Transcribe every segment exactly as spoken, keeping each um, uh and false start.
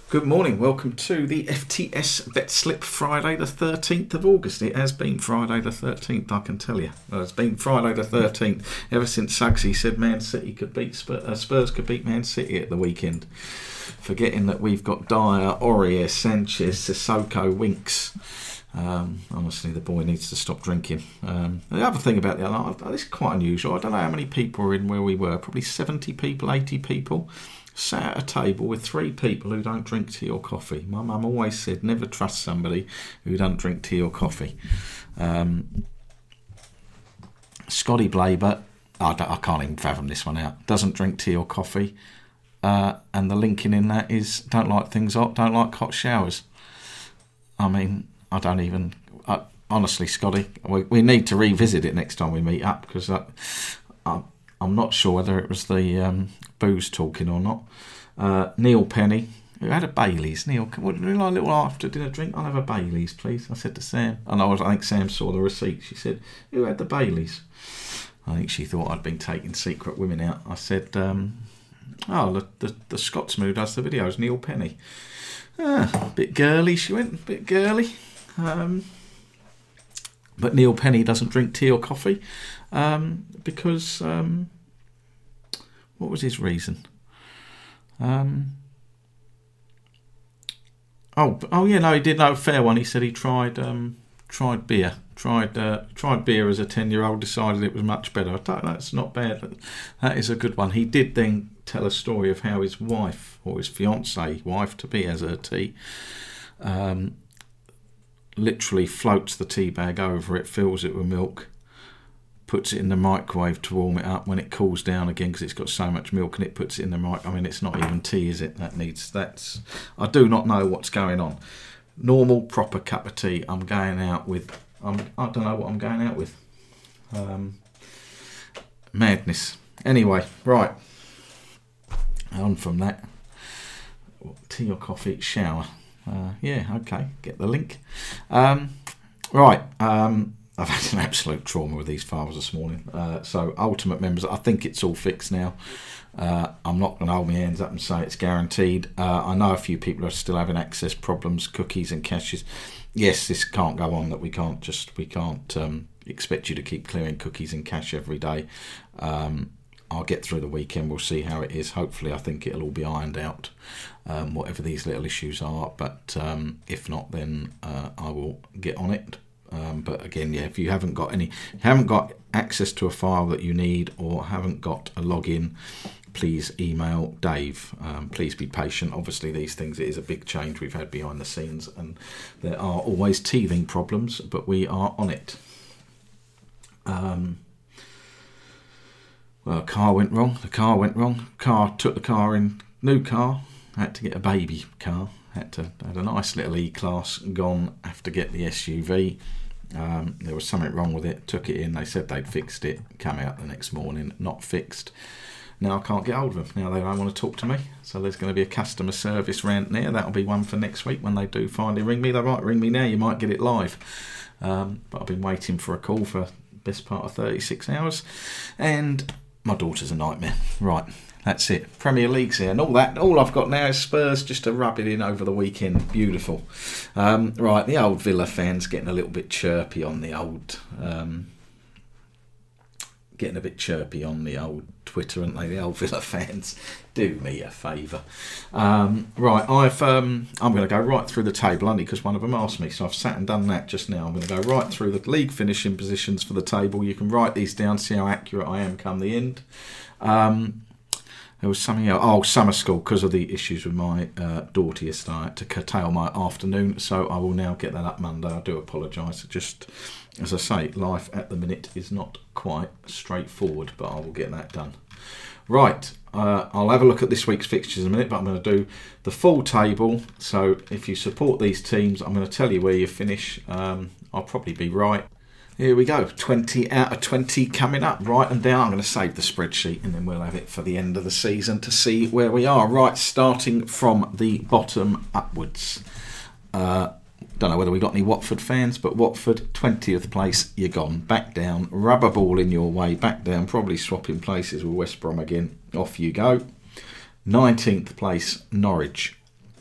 Good morning, welcome to the F T S Bet Slip Friday the thirteenth of August. It has been Friday the thirteenth, I can tell you. Well, it's been Friday the thirteenth ever since Suggsy said Man City could beat Spurs, uh, Spurs could beat Man City at the weekend. Forgetting that we've got Dyer, Aurier, Sanchez, Sissoko, Winks. Um, honestly, the boy needs to stop drinking. Um, the other thing about the other, this is quite unusual. I don't know how many people were in where we were, probably seventy people, eighty people. Sat at a table with three people who don't drink tea or coffee. My mum always said, never trust somebody who don't drink tea or coffee. Um, Scotty Blaber, I, I can't even fathom this one out, doesn't drink tea or coffee. Uh, and the linking in that is, don't like things hot, don't like hot showers. I mean, I don't even... I, honestly, Scotty, we, we need to revisit it next time we meet up, because I, I, I'm not sure whether it was the... Um, booze talking or not. Uh, Neil Penny, who had a Baileys. Neil, would you like a little after dinner drink? I'll have a Baileys, please. I said to Sam. And I, was, I think Sam saw the receipt. She said, who had the Baileys? I think she thought I'd been taking secret women out. I said, um, oh, the, the, the Scotsman who does the videos, Neil Penny. Ah, bit girly, she went, bit girly. Um, but Neil Penny doesn't drink tea or coffee um, because... Um, What was his reason? Um, oh, oh yeah, no, he did know a fair one. He said he tried um, tried beer, tried uh, tried beer as a ten-year-old, decided it was much better. I thought that's not bad. That is a good one. He did then tell a story of how his wife, or his fiancée, wife to be as her tea, um, literally floats the tea bag over it, fills it with milk, puts it in the microwave to warm it up. When it cools down again, because it's got so much milk, and it puts it in the mic. I mean, it's not even tea, is it? That needs that's. I do not know what's going on. Normal, proper cup of tea. I'm going out with. I'm. I don't know what I'm going out with. Um, madness. Anyway, right. On from that. Tea or coffee? Shower. Uh, yeah. Okay. Get the link. Um, right. Um, I've had an absolute trauma with these files this morning. Uh, so, Ultimate members, I think it's all fixed now. Uh, I'm not going to hold my hands up and say it's guaranteed. Uh, I know a few people are still having access problems, cookies and caches. Yes, this can't go on. That we can't just we can't um, expect you to keep clearing cookies and cache every day. Um, I'll get through the weekend. We'll see how it is. Hopefully, I think it'll all be ironed out, um, whatever these little issues are. But um, if not, then uh, I will get on it. Um, but again, yeah, if you haven't got any, haven't got access to a file that you need, or haven't got a login, please email Dave. Um, please be patient. Obviously, these things, it is a big change we've had behind the scenes, and there are always teething problems, but we are on it. Um, well, a car went wrong. The car went wrong. Car took the car in. New car. Had to get a baby car. Had to had a nice little E-Class gone. Have to get the S U V. Um, there was something wrong with it. Took it in. They said they'd fixed it. Come out the next morning, not fixed. Now I can't get hold of them. Now they don't want to talk to me. So there's going to be a customer service rant there. That'll be one for next week when they do finally ring me. They might ring me now. You might get it live. Um, but I've been waiting for a call for the best part of thirty-six hours, and my daughter's a nightmare. Right. That's it. Premier League's here. And all that, all I've got now is Spurs just to rub it in over the weekend. Beautiful. Um, right, the old Villa fans getting a little bit chirpy on the old... Um, getting a bit chirpy on the old Twitter, aren't they? The old Villa fans. Do me a favour. Um, right, I've, um, I'm going to go right through the table, only because one of them asked me. So I've sat and done that just now. I'm going to go right through the league finishing positions for the table. You can write these down, see how accurate I am come the end. Um... There was something else. Oh, summer school, because of the issues with my uh, daughter yesterday. I had to curtail my afternoon, so I will now get that up Monday. I do apologise. Just, as I say, life at the minute is not quite straightforward, but I will get that done. Right, uh, I'll have a look at this week's fixtures in a minute, but I'm going to do the full table. So if you support these teams, I'm going to tell you where you finish. Um, I'll probably be right. Here we go, twenty out of twenty coming up, right and down. I'm going to save the spreadsheet and then we'll have it for the end of the season to see where we are. Right, starting from the bottom upwards. Uh, don't know whether we got any Watford fans, but Watford, twentieth place, you're gone. Back down, rubber ball in your way, back down, probably swapping places with West Brom again. Off you go. nineteenth place, Norwich.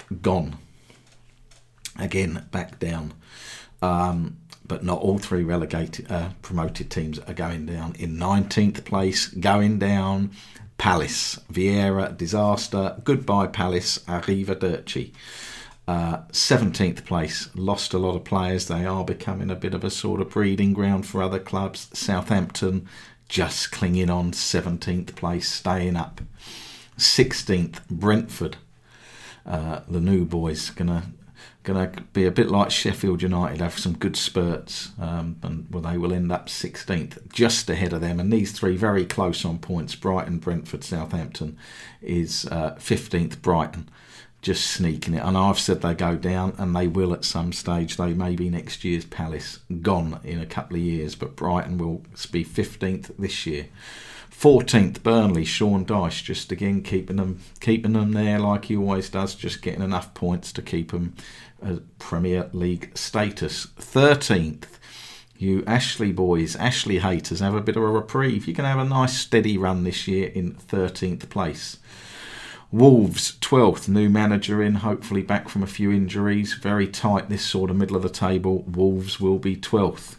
gone. Again, back down. Um, but not all three relegated, uh, promoted teams are going down. In nineteenth place, going down, Palace. Vieira, disaster. Goodbye, Palace. Arrivederci. Uh, seventeenth place, lost a lot of players. They are becoming a bit of a sort of breeding ground for other clubs. Southampton just clinging on, seventeenth place, staying up. sixteenth, Brentford. Uh, the new boys gonna gonna be a bit like Sheffield United, have some good spurts, um, and well, they will end up sixteenth, just ahead of them. And these three very close on points: Brighton, Brentford, Southampton. Is uh, fifteenth, Brighton. Just sneaking it. And I've said they go down, and they will at some stage. They may be next year's Palace, gone in a couple of years, but Brighton will be fifteenth this year. fourteenth, Burnley. Sean Dyche just again keeping them keeping them there like he always does, just getting enough points to keep them at Premier League status. thirteenth, you Ashley boys, Ashley haters, have a bit of a reprieve. You can have a nice steady run this year in thirteenth place. Wolves, twelfth, new manager in, hopefully back from a few injuries. Very tight, this sort of middle of the table. Wolves will be twelfth.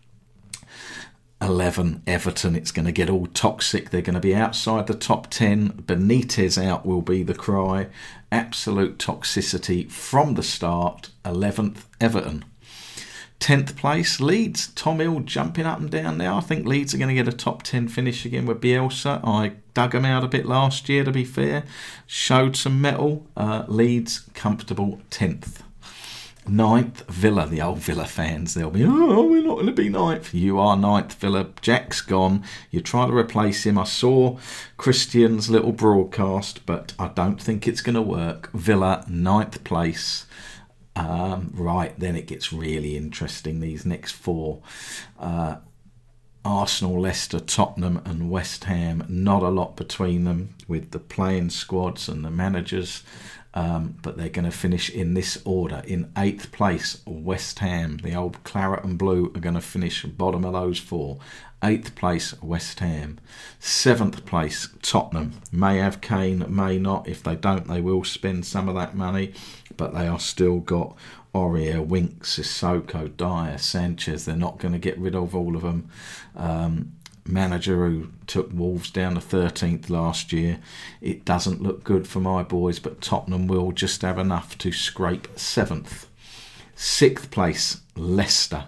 eleven, Everton. It's going to get all toxic. They're going to be outside the top ten. Benitez out will be the cry. Absolute toxicity from the start. eleventh, Everton. tenth place, Leeds. Tom Hill jumping up and down there. I think Leeds are going to get a top ten finish again with Bielsa. I dug them out a bit last year, to be fair. Showed some mettle. Uh, Leeds, comfortable tenth. ninth, Villa. The old Villa fans, they'll be, oh, we're not going to be ninth. You are ninth, Villa. Jack's gone. You try to replace him. I saw Christian's little broadcast, but I don't think it's going to work. Villa, ninth place. Um, right, then it gets really interesting, these next four. Uh, Arsenal, Leicester, Tottenham and West Ham. Not a lot between them with the playing squads and the managers, um, but they're going to finish in this order. In eighth place, West Ham. The old claret and blue are going to finish bottom of those four. Eighth place, West Ham. Seventh place, Tottenham. May have Kane, may not. If they don't, they will spend some of that money. But they are still got Aurier, Winks, Sissoko, Dyer, Sanchez. They're not going to get rid of all of them. Um, manager who took Wolves down to thirteenth last year. It doesn't look good for my boys, but Tottenham will just have enough to scrape seventh. Sixth place, Leicester.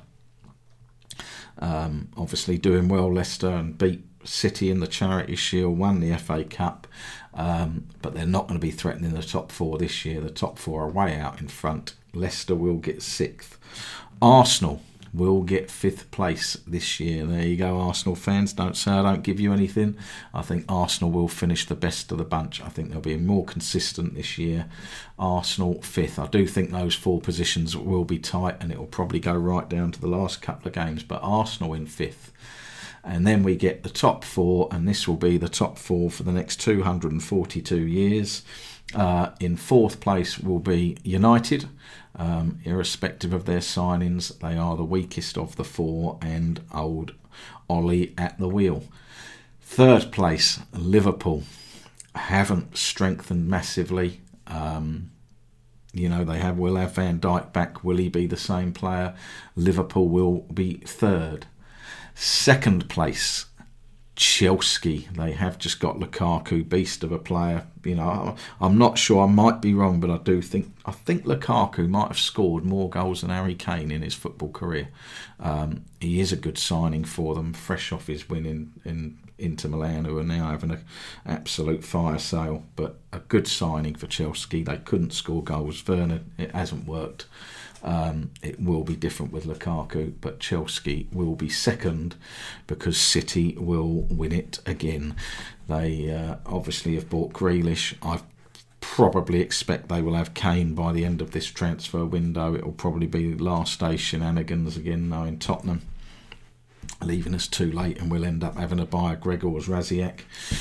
Um, obviously doing well, Leicester, and beat City in the Charity Shield, won the F A Cup, um, but they're not going to be threatening the top four this year. The top four are way out in front. Leicester will get sixth. Arsenal will get fifth place this year. There you go, Arsenal fans. Don't say I don't give you anything. I think Arsenal will finish the best of the bunch. I think they'll be more consistent this year. Arsenal fifth. I do think those four positions will be tight, and it will probably go right down to the last couple of games, but Arsenal in fifth. And then we get the top four, and this will be the top four for the next two hundred forty-two years. Uh, in fourth place will be United. Um, irrespective of their signings, they are the weakest of the four, and old Ollie at the wheel. Third place, Liverpool. Haven't strengthened massively. Um, you know, they have will have Van Dijk back. Will he be the same player? Liverpool will be third. Second place, Chelsea. They have just got Lukaku, beast of a player. You know, I'm not sure. I might be wrong, but I do think I think Lukaku might have scored more goals than Harry Kane in his football career. Um, he is a good signing for them, fresh off his win in, in Inter Milan, who are now having an absolute fire sale. But a good signing for Chelsea. They couldn't score goals. Werner, it hasn't worked. Um, it will be different with Lukaku, but Chelsea will be second because City will win it again. They uh, obviously have bought Grealish. I probably expect they will have Kane by the end of this transfer window. It will probably be last day shenanigans again, knowing Tottenham leaving us too late, and we'll end up having to buy a Gregor's Raziak.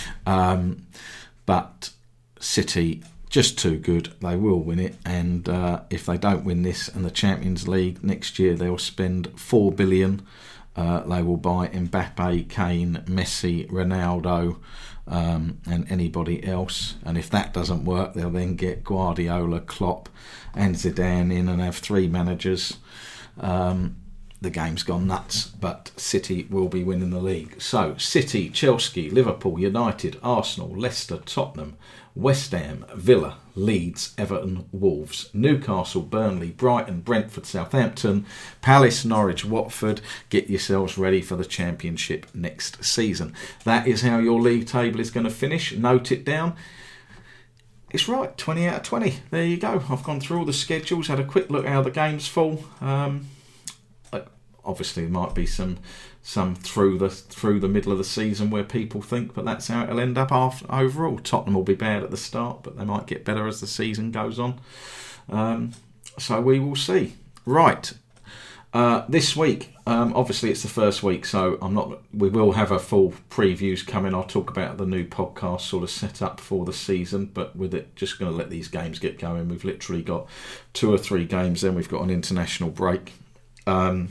Um, but City, just too good. They will win it, and uh, if they don't win this and the Champions League next year, they'll spend four billion. Uh, they will buy Mbappe, Kane, Messi, Ronaldo, um, and anybody else. And if that doesn't work, they'll then get Guardiola, Klopp and Zidane in and have three managers. Um, the game's gone nuts, but City will be winning the league. So City, Chelsea, Liverpool, United, Arsenal, Leicester, Tottenham, West Ham, Villa, Leeds, Everton, Wolves, Newcastle, Burnley, Brighton, Brentford, Southampton, Palace, Norwich, Watford. Get yourselves ready for the Championship next season. That is how your league table is going to finish. Note it down. It's right, twenty out of twenty. There you go. I've gone through all the schedules, had a quick look at how the games fall. Um, obviously, there might be some some through the through the middle of the season where people think, but that's how it'll end up after, overall. Tottenham will be bad at the start, but they might get better as the season goes on. Um, so we will see. Right. Uh, this week, um, obviously it's the first week, so I'm not. We will have a full previews coming. I'll talk about the new podcast sort of set up for the season, but with it, just going to let these games get going. We've literally got two or three games, then we've got an international break. Um,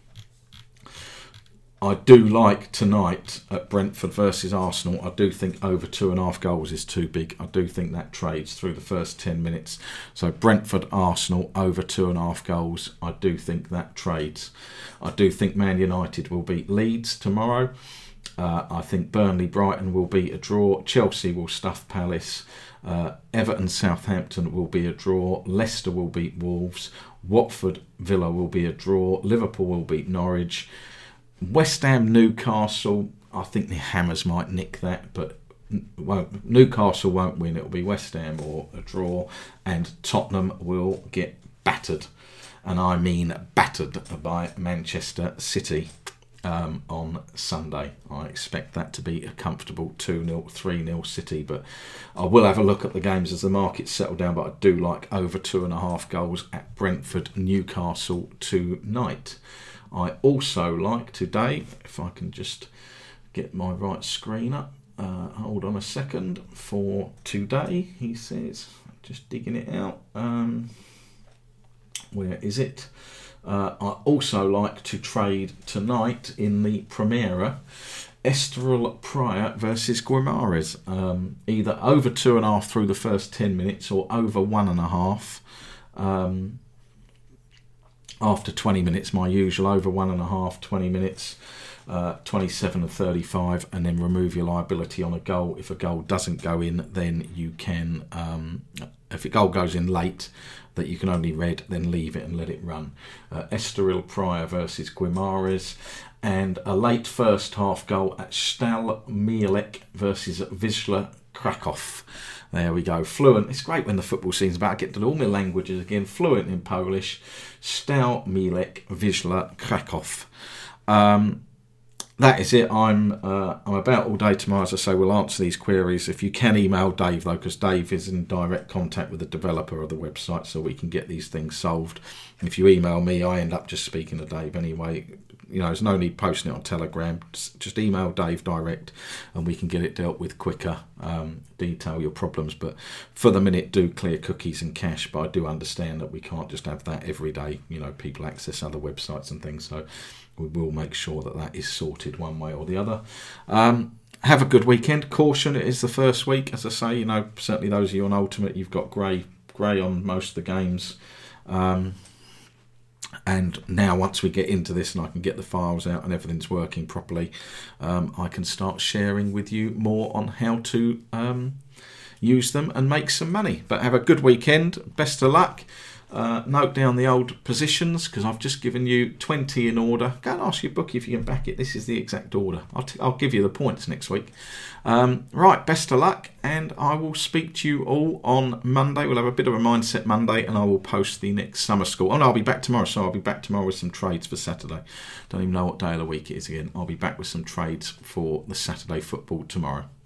I do like tonight at Brentford versus Arsenal. I do think over two and a half goals is too big. I do think that trades through the first ten minutes. So Brentford, Arsenal over two and a half goals. I do think that trades. I do think Man United will beat Leeds tomorrow. Uh, I think Burnley, Brighton will be a draw. Chelsea will stuff Palace. Uh, Everton, Southampton will be a draw. Leicester will beat Wolves. Watford, Villa will be a draw. Liverpool will beat Norwich. West Ham, Newcastle, I think the Hammers might nick that, but won't, Newcastle won't win. It'll be West Ham or a draw, and Tottenham will get battered, and I mean battered, by Manchester City um, on Sunday. I expect that to be a comfortable two nil, three nil City, but I will have a look at the games as the markets settle down, but I do like over two and a half goals at Brentford, Newcastle tonight. I also like today, if I can just get my right screen up, uh, hold on a second, for today, he says, just digging it out, um, where is it? Uh, I also like to trade tonight in the Primera, Estoril Praia versus Guimarães, um, either over two and a half through the first ten minutes or over one and a half. Um, After twenty minutes, my usual, over one and a half, twenty minutes, uh, twenty-seven and thirty-five, and then remove your liability on a goal. If a goal doesn't go in, then you can, um, if a goal goes in late, that you can only read, then leave it and let it run. Uh, Estoril Praia versus Guimarães, and a late first half goal at Stal Mielec versus Wisła Kraków. There we go, fluent. It's great when the football season's about to get to all my languages again. Fluent in Polish. Stal Mielec, Wisła Kraków. Um, that is it. I'm uh, I'm about all day tomorrow, as I say. We'll answer these queries. If you can email Dave, though, because Dave is in direct contact with the developer of the website, so we can get these things solved. And if you email me, I end up just speaking to Dave anyway. You know, there's no need posting it on Telegram. Just email Dave direct and we can get it dealt with quicker. Um, detail your problems. But for the minute, do clear cookies and cache. But I do understand that we can't just have that every day. You know, people access other websites and things. So we will make sure that that is sorted one way or the other. Um, have a good weekend. Caution, it is the first week. As I say, you know, certainly those of you on Ultimate, you've got grey, grey on most of the games. Um... And now once we get into this and I can get the files out and everything's working properly, um, I can start sharing with you more on how to um, use them and make some money. But have a good weekend. Best of luck. Uh, note down the old positions because I've just given you twenty in order. Go and ask your bookie if you can back it. This is the exact order. I'll, t- I'll give you the points next week. Um, right, best of luck, and I will speak to you all on Monday. We'll have a bit of a Mindset Monday, and I will post the next summer school. Oh no, I'll be back tomorrow, so I'll be back tomorrow with some trades for Saturday. Don't even know what day of the week it is again. I'll be back with some trades for the Saturday football tomorrow.